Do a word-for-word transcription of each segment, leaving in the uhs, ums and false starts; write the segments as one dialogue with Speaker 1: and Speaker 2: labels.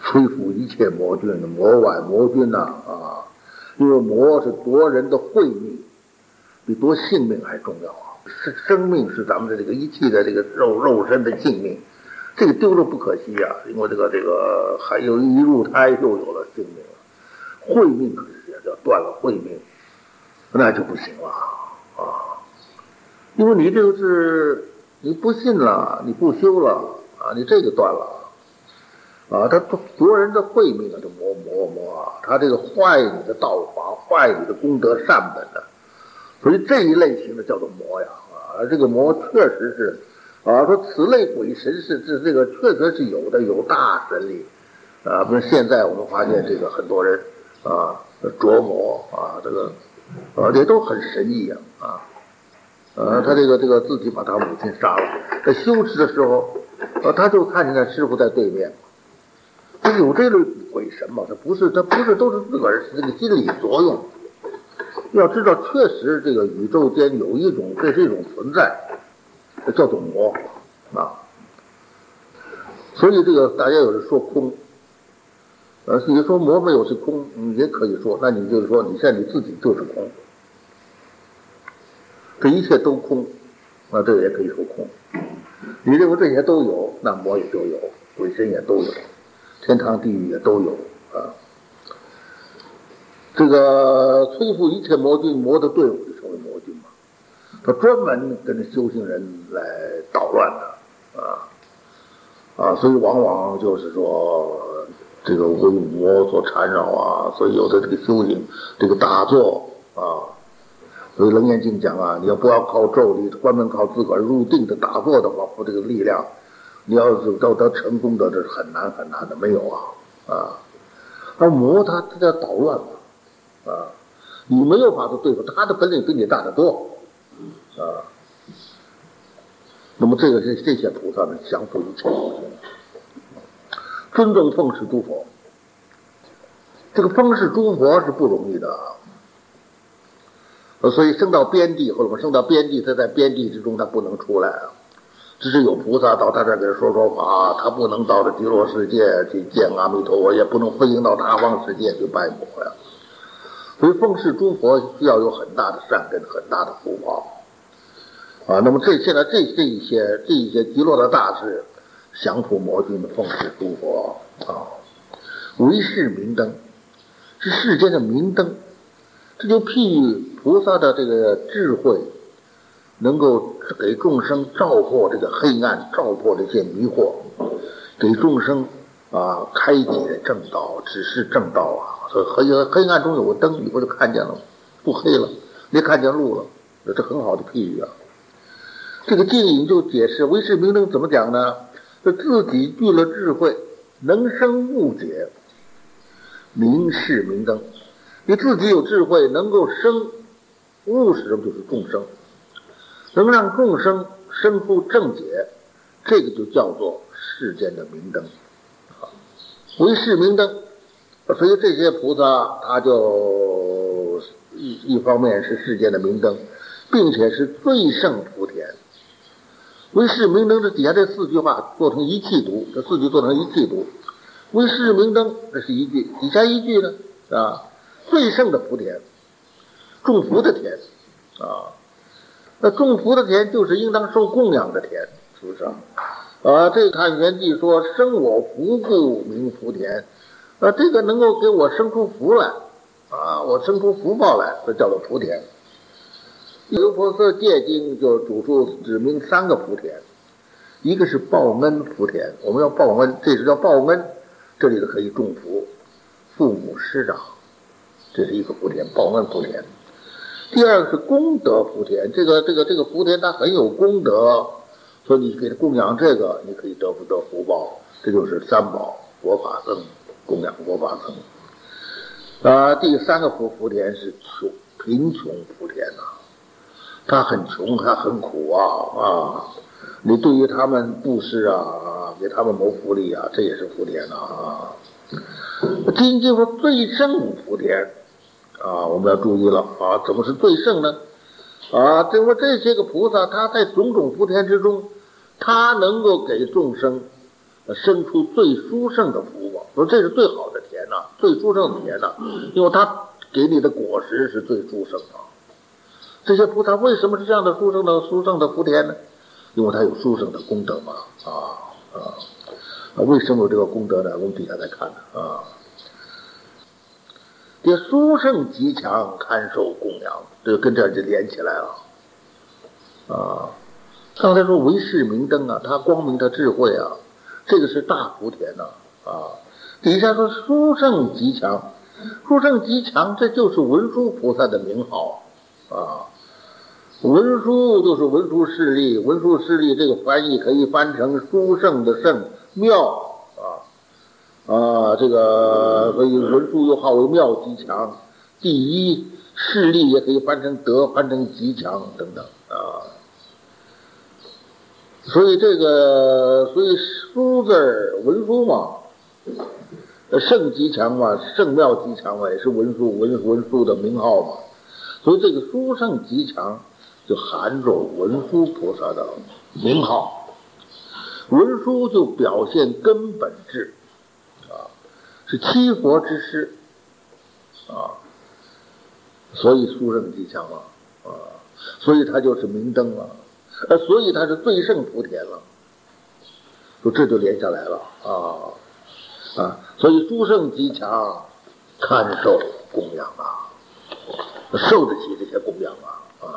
Speaker 1: 摧伏一切魔君，魔外魔君呐 啊, 啊！因为魔是夺人的慧命，比夺性命还重要啊！是生命是咱们的这个一切的这个肉肉身的性命，这个丢了不可惜啊！因为这个这个还有一入胎又有了性命了，慧命可是要断了慧命，那就不行了啊！因为你这个是你不信了，你不修了啊，你这个断了。啊，他夺人的慧命啊，这魔魔魔啊，他这个坏你的道法，坏你的功德善本的，所以这一类型的叫做魔呀啊，这个魔确实是啊，说此类鬼神是这这个确实是有的，有大神力啊。不是现在我们发现这个很多人啊琢磨啊，这个啊这都很神异啊啊，呃，他这个这个自己把他母亲杀了，在修持的时候，呃，他就看见他师傅在对面。有这类鬼神嘛？他不是，他不是都是自个儿这个心理作用。要知道，确实这个宇宙间有一种，这是一种存在，叫做魔啊。所以这个大家有人说空，呃，你说魔没有是空，你也可以说，那你就是说，你现在你自己就是空，这一切都空，那这个也可以说空。你认为这些都有，那魔也就有，鬼神也都有。天堂地狱也都有啊，这个摧伏一切魔君，魔的队伍就成为魔君嘛。他专门跟着修行人来捣乱的啊啊，所以往往就是说这个为魔所缠绕啊，所以有的这个修行，这个打坐啊，所以《楞严经》讲啊，你要不要靠咒力，专门靠自个儿入定的打坐的话，或这个力量。你要是到他成功的，这是很难很难的，没有啊啊！而魔他他叫捣乱嘛啊，你没有法子对付他的本领比你大得多啊。那么这个是这些菩萨呢，降伏一切魔君，尊重奉事诸佛。这个奉事诸佛是不容易的啊，所以升到边地或者升到边地，他在边地之中他不能出来啊。只是有菩萨到他这儿给他说说法，他不能到这极乐世界去见阿弥陀佛，也不能飞行到他方世界去拜佛呀。所以奉事诸佛需要有很大的善根，很大的福报啊。那么这现在这这一些这一些极乐的大士，降伏魔君的奉事诸佛啊，为是明灯，是世间的明灯，这就譬喻菩萨的这个智慧。能够给众生照破这个黑暗，照破这些迷惑，给众生啊开解正道，指示正道啊。所以黑黑暗中有个灯，你不就看见了吗？不黑了，你看见路了，这很好的譬喻啊。这个经引就解释唯识明灯怎么讲呢？就自己具了智慧，能生悟解，明是明灯。你自己有智慧，能够生悟是什么？就是众生。能让众生生出正解，这个就叫做世间的明灯，唯是明灯。所以这些菩萨他就一一方面是世间的明灯，并且是最胜福田。唯是明灯这底下这四句话做成一气读，这四句做成一气读。唯是明灯这是一句，底下一句呢啊，最胜的福田，种福的田啊。那种福的田就是应当受供养的田，是不是啊？啊，这看原记说生我福故名福田，啊，这个能够给我生出福来，啊，我生出福报来，这叫做福田。优婆塞戒经就主述指明三个福田，一个是报恩福田，我们要报恩，这是叫报恩，这里的可以种福，父母师长，这是一个福田，报恩福田。第二个是功德福田，这个这个这个福田它很有功德，所以你给他供养这个，你可以得福得福报，这就是三宝佛法僧，供养佛法僧。啊，第三个福福田是穷贫穷福田呐、啊，他很穷，他很苦啊啊！你对于他们布施啊，给他们谋福利啊，这也是福田啊。经经说最胜福田。啊，我们要注意了啊！怎么是最胜呢？啊，这么这些个菩萨，他在种种福田之中，他能够给众生生出最殊胜的福报， 说这是最好的田呐、啊，最殊胜的田呐、啊，因为它给你的果实是最殊胜的。这些菩萨为什么是这样的殊胜的殊胜的福田呢？因为它有殊胜的功德嘛，啊啊啊！为什么有这个功德呢？我们底下再看呢啊。这殊胜极强，堪受供养，这跟这就连起来了啊。刚才说为是明灯啊，它光明的智慧啊，这个是大福田呐 啊, 啊。底下说殊胜极强，殊胜极强，这就是文殊菩萨的名号啊。文殊就是文殊势力，文殊势力这个翻译可以翻成殊胜的胜，妙啊啊，这个所以文殊又号为妙极强，第一势力也可以翻成德，翻成极强等等啊。所以这个，所以殊字儿文殊嘛，圣极强嘛，圣妙极强嘛，也是文殊文文殊的名号嘛。所以这个殊胜极强就含着文殊菩萨的名号，文殊就表现根本智啊，是七佛之师啊，所以殊胜极强了啊，所以它就是明灯了。呃，所以它是最胜福田了，说这就连下来了啊啊！所以殊胜极强，堪受供养啊，受得起这些供养啊啊！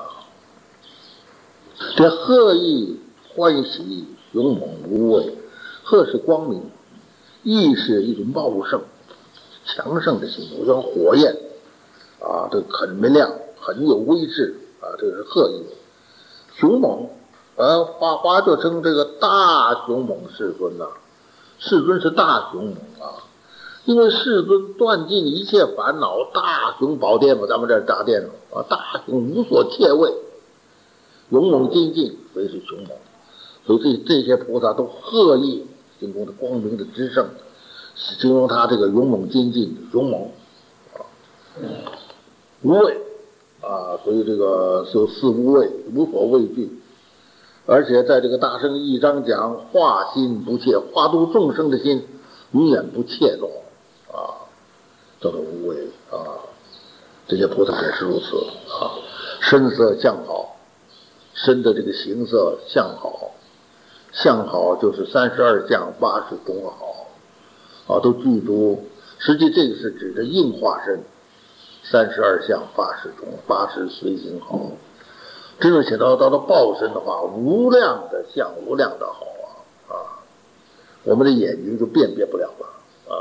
Speaker 1: 这贺意欢喜勇猛无畏，贺是光明，意是一种茂盛强盛的心，就像火焰啊，这很明亮，很有威势啊，这是贺意。雄猛，呃，花花就称这个大雄猛世尊呐、啊，世尊是大雄猛啊，因为世尊断尽一切烦恼，大雄宝殿嘛，咱们这儿大殿啊，大雄无所切位，勇猛精进，所以是雄猛，所以这这些菩萨都贺意形容的光明的之胜，形容他这个勇猛精进，勇猛啊，无畏。啊，所以这个有四无畏，无所畏惧，而且在这个大圣一章讲化心不怯，化度众生的心永远不怯懦啊，叫做无畏啊。这些菩萨也是如此啊，身色相好，身的这个形色相好，相好就是三十二相八十种好啊，都具足。实际这个是指的应化身。三十二相八十种，八十随行好。真正写到到了报身的话，无量的相，无量的好啊啊！我们的眼睛就辨别不了了啊。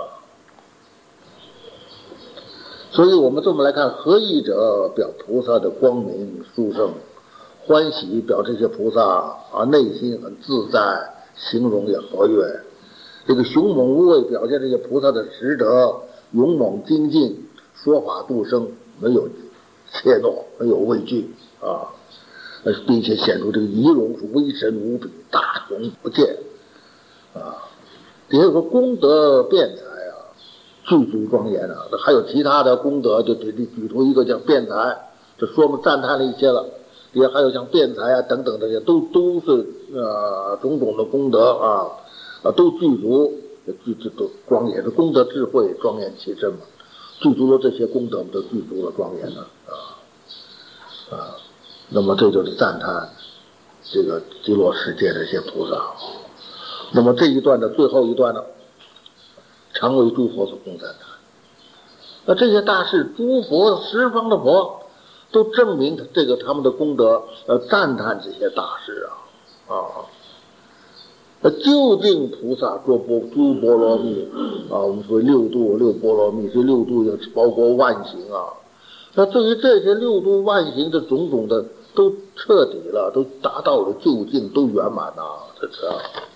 Speaker 1: 所以我们这么来看，合意者表菩萨的光明殊胜，欢喜表这些菩萨啊内心很自在，形容也和悦。这个雄猛无畏表现这些菩萨的实德，勇猛精进。说法度生，没有怯懦，没有畏惧啊，并且显出这个仪容是威神无比，大雄不见啊。底下有个功德辩才啊，具足庄严啊。还有其他的功德，就举举出一个叫辩才，这说明赞叹了一些了。底下还有像辩才啊等等这些，都都是呃种种的功德啊啊都具足，具足都庄严的功德智慧庄严其身嘛。具足了这些功德，都具足了庄严了啊啊！那么这就是赞叹这个极乐世界这些菩萨。那么这一段的最后一段呢，常为诸佛所供赞叹。那这些大士，诸佛十方的佛都证明这个他们的功德，呃，赞叹这些大士啊啊！那究竟菩萨做波诸波罗蜜啊，我们说六度六波罗蜜，这六度也包括万行啊。那对于这些六度万行的种种的，都彻底了，都达到了究竟，都圆满呐、啊，这是、啊。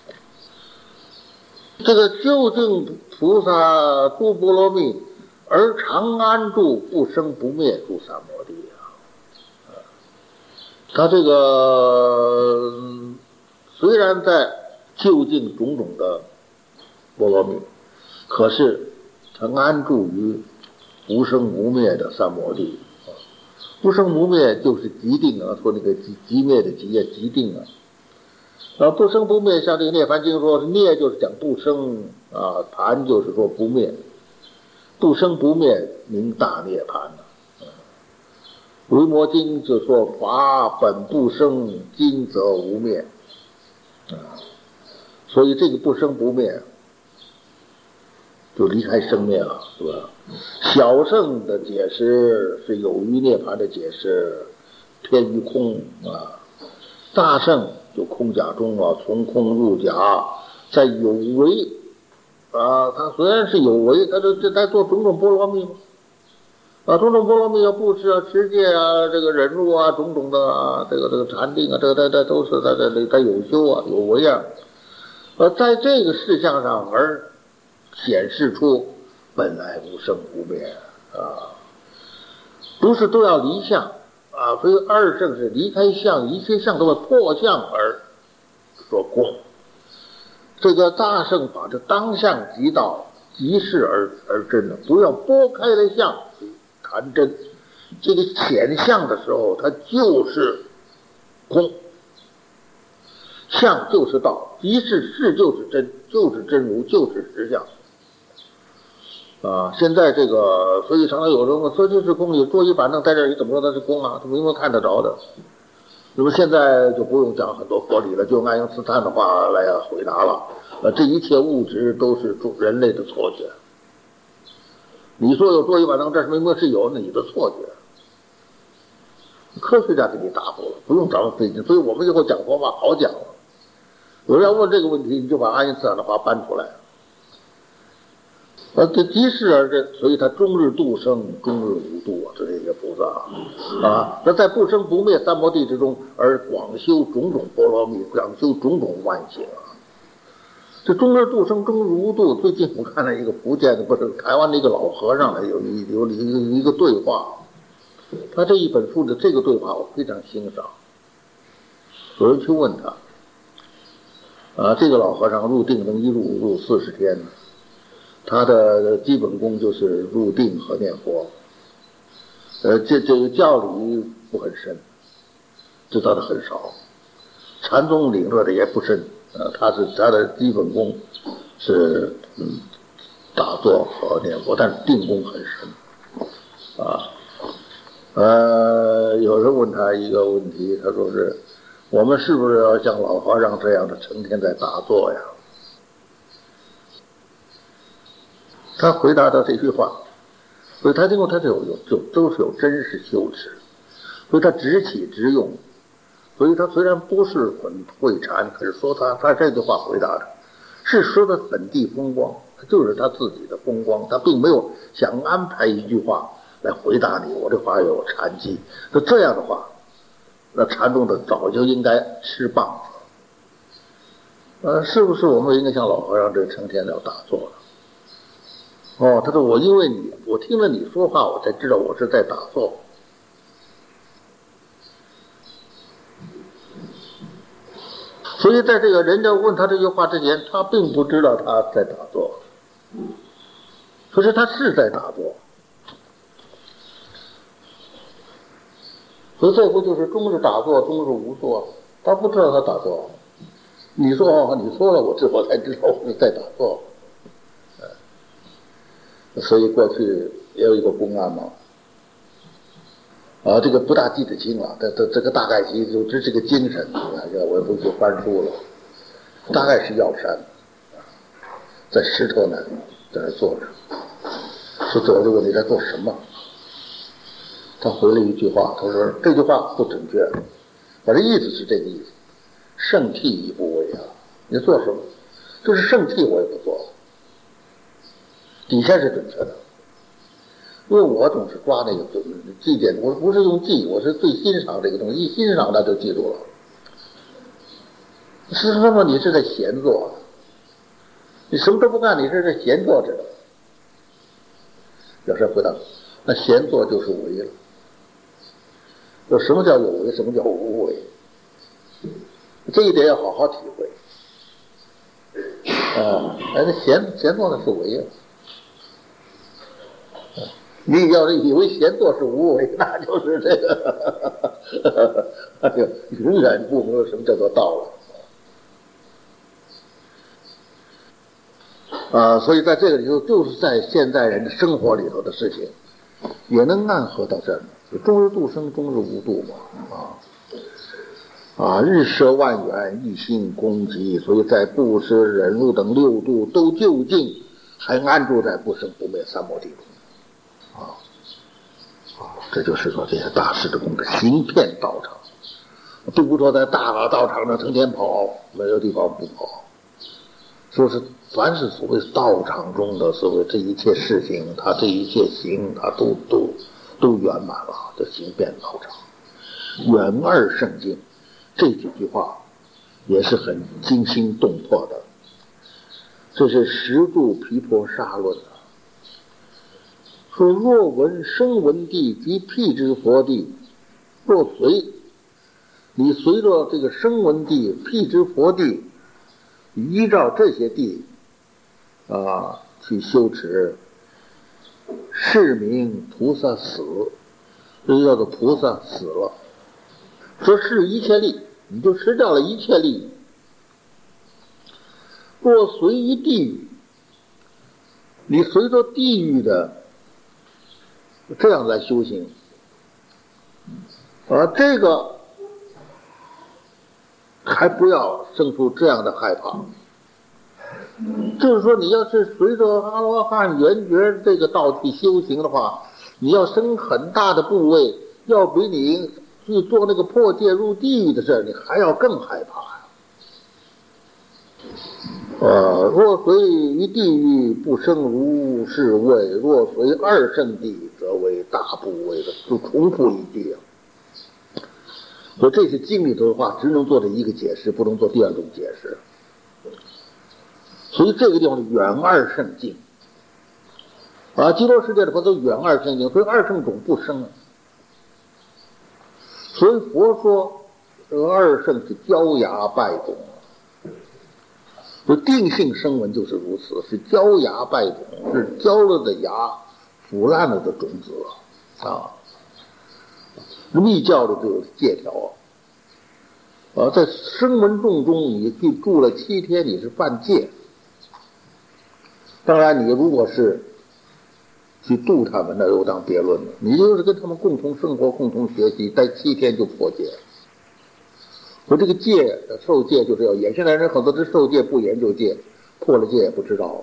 Speaker 1: 这个究竟菩萨诸波罗蜜，而常安住不生不灭诸三摩地啊。他这个虽然在究竟种种的波罗蜜，可是它安住于无生无灭的三摩地。无生无灭就是极定啊，说那个极极灭的极也极定啊。 啊，不生不灭，像这个涅槃经说，涅就是讲不生啊，盘就是说不灭，不生不灭名大涅槃呢。维摩经就说法本不生，今则无灭啊，所以这个不生不灭就离开生灭了，是吧？小圣的解释是有余涅槃的解释，偏于空啊。大圣就空假中啊，从空入假，在有为啊，他虽然是有为，他这这在做种种波罗蜜嘛。啊，种种波罗蜜啊，布施啊，持戒啊，这个忍辱啊，种种的啊，这个这个禅定啊，这个这这都是在这里他有修啊，有为啊，呃，在这个事项上而显示出本来无生无灭啊，不是都要离相啊，所以二圣是离开相，一切相都会破相而说过。这个大圣法就当相即道，即是而而真的，不要拨开了相。谈真，这个显相的时候，它就是空，相就是道，即是是就是真，就是真如，就是实相。啊，现在这个，所以常常有人问说这是空，你桌椅板凳在这儿，你怎么说它是空啊？它明明看得着的。那么现在就不用讲很多佛理了，就用爱因斯坦的话来回答了。呃，这一切物质都是人类的错觉。你说有桌椅板凳，这是明明是有你的错觉，科学家给你答复了，不用咱们费劲。所以我们以后讲佛法好讲了。有人要问这个问题，你就把爱因斯坦的话搬出来。呃，这即是而真，所以他终日度生，终日无度啊，这是一个菩萨啊。那在不生不灭三摩地之中，而广修种种波罗蜜，广修种种万行啊。这终日度生，终日无度。最近我看了一个福建的，不是台湾的一个老和尚有一有一个一个对话，他这一本书的这个对话我非常欣赏。有人去问他，啊，这个老和尚入定能一入入四十天，他的基本功就是入定和念佛，呃，这这个教理不很深，知道的很少，禅宗领略的也不深。呃，他是他的基本功是嗯打坐和念佛，但是定功很深啊。呃，有人问他一个问题，他说是我们是不是要像老和尚这样的成天在打坐呀？他回答到这句话，所以他因为他是有有都是有真实修持，所以他直起直用。所以他虽然不是很会禅，可是说他他这句话回答的是说的本地风光，就是他自己的风光，他并没有想安排一句话来回答你，我这话有禅机。那这样的话，那禅宗的早就应该吃棒子。呃，是不是我们应该像老和尚这成天要打坐了？哦，他说我因为你，我听了你说话，我才知道我是在打坐。所以在这个人家问他这句话之前，他并不知道他在打坐，可是他是在打坐。所以这不就是终日打坐，终日无坐？他不知道他打坐。你说你说了，我这我才知道我是在打坐。所以过去也有一个公案嘛，啊，这个不大记得清了，这这这个大概其就这是个精神，我也不去翻书了。大概是药山，在石头那里在那坐着，说最后就问你在做什么？他回了一句话，他说这句话不准确，我的意思是这个意思，圣谛亦不为啊，你做什么？就是圣谛我也不做，底下是准确的。因为我总是抓那个记点，我不是用记，我是最欣赏这个东西，一欣赏他就记住了。是那么你是在闲坐，你什么都不干，你是在闲坐着。有时候回答，那闲坐就是为了。有什么叫有为，什么叫无为？这一点要好好体会。啊，哎，那闲闲坐那是为了。你要是以为闲坐是无为，那就是这个，那就永远不明白什么叫做道了。 啊，所以在这个里头，就是在现代人的生活里头的事情，也能暗合到这儿。终日度生，终日无度嘛，啊啊，日摄万缘，一心攻击，所以在布施、忍辱等六度都究竟，还安住在不生不灭三摩地中，啊啊，这就是说这些大师的功德，行遍道场，并不说在大道场上成天跑，没有地方不跑。说是凡是所谓道场中的所谓这一切事情，他这一切行，他都都都圆满了，这行遍道场，圆二圣境，这几句话也是很惊心动魄的。这是十度毗婆沙论啊，说若闻声闻地及辟支佛地，若随你随着这个声闻地、辟支佛地，依照这些地啊去修持，是名菩萨死，这就叫做菩萨死了。说是一切利，你就失掉了一切利益。若随于地狱，你随着地狱的这样来修行，而这个还不要生出这样的害怕。就是说你要是随着阿罗汉圆觉这个道去修行的话，你要生很大的部位，要比你去做那个破戒入地狱的事你还要更害怕呀。呃，若随于地狱，不生如是位；若随二圣地，则为大部位的，就重复一地啊。所以这些经里头的话，只能做这一个解释，不能做第二种解释。所以这个地方是远二圣境啊，极乐世界的佛都远二圣境，所以二圣种不生啊。所以佛说这个二圣是焦芽败种，这定性声闻就是如此，是焦芽败种，是焦了的芽，腐烂了的种子啊。密教的就有戒条啊，在声闻众中你去住了七天，你是犯戒。当然，你如果是去度他们，那又当别论了。你就是跟他们共同生活、共同学习，待七天就破戒。我这个戒受戒就是要严，现在人很多是受戒不严就戒，破了戒也不知道。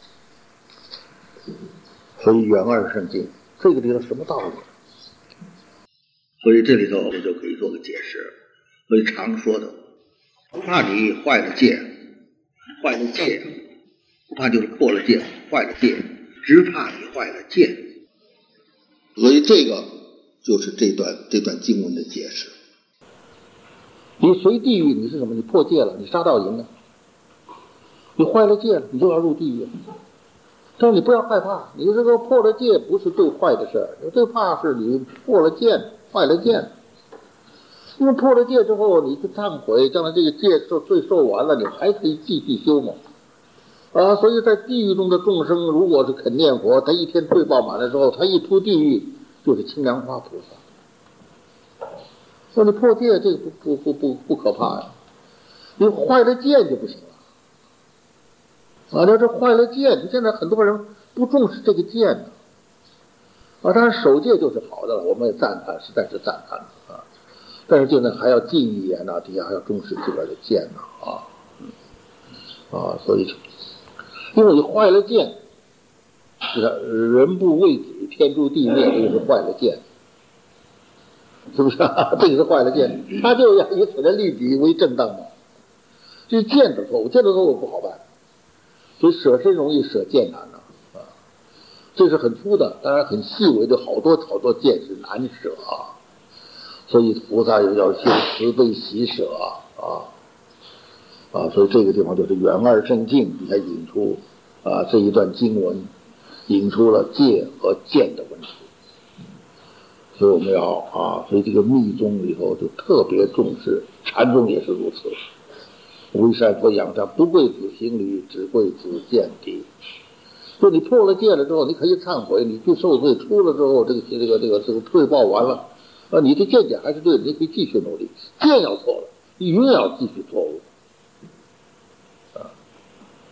Speaker 1: 所以远二圣境，这个里头什么道理？所以这里头我们就可以做个解释。所以常说的，不怕你坏了戒，坏了戒，不怕就是破了戒，坏了戒，只怕你坏了戒。所以这个就是这段这段经文的解释。你随地狱，你是什么？你破戒了，你杀盗淫了，你坏了戒了，你就要入地狱。但是你不要害怕，你这个破了戒不是最坏的事儿，最怕是你破了戒，坏了戒。因为破了戒之后，你去忏悔，将来这个戒受罪受完了，你还可以继续修嘛。啊，所以在地狱中的众生，如果是肯念佛，他一天罪报满了之后，他一出地狱就是清凉花菩萨。说你破戒这个不不不不不可怕呀，你坏了戒就不行了。啊，这这坏了戒，你现在很多人不重视这个戒呢。啊，当然守戒就是好的了，我们也赞叹，实在是赞叹啊。但是现在还要进一言呢，底下还要重视自个儿的戒呢啊，嗯啊，所以因为你坏了戒，是人不为子，天诛地灭，这就是坏了戒。是不是啊？这个是坏了戒，他就要以此来利己为正当的，这是见的错误，见的错误不好办，所以舍身容易舍戒难呢啊，这是很粗的，当然很细微的，好多好多戒是难舍啊，所以菩萨又要修慈悲喜舍啊啊，所以这个地方就是圆二圣境才引出啊这一段经文，引出了戒和见的问题。所以我们要啊，所以这个密宗里头就特别重视，禅宗也是如此。为善佛养家，不贵子行礼，只贵子见地。说你破了戒了之后，你可以忏悔，你去受罪，出了之后，这个这个这个这个退报完了，啊，你的见解还是对的，你可以继续努力。见要错了，你永远要继续错误。啊，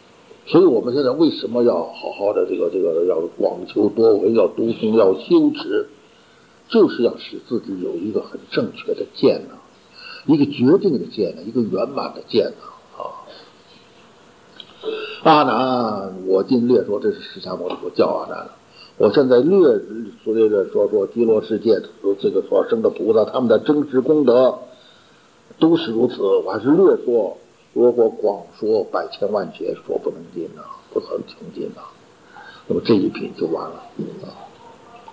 Speaker 1: 所以我们现在为什么要好好的这个这个要广求多闻，要读诵，要修持，就是要使自己有一个很正确的见呢，一个决定的见呢，一个圆满的见呢啊。阿难，我今略说，这是释迦牟尼佛教阿难了。我现在略所谓的说说极乐世界这个所生的菩萨，他们的真实功德都是如此。我还是略说，如果广说百千万劫，说不能尽呐，不曾穷尽呐。那么这一品就完了啊。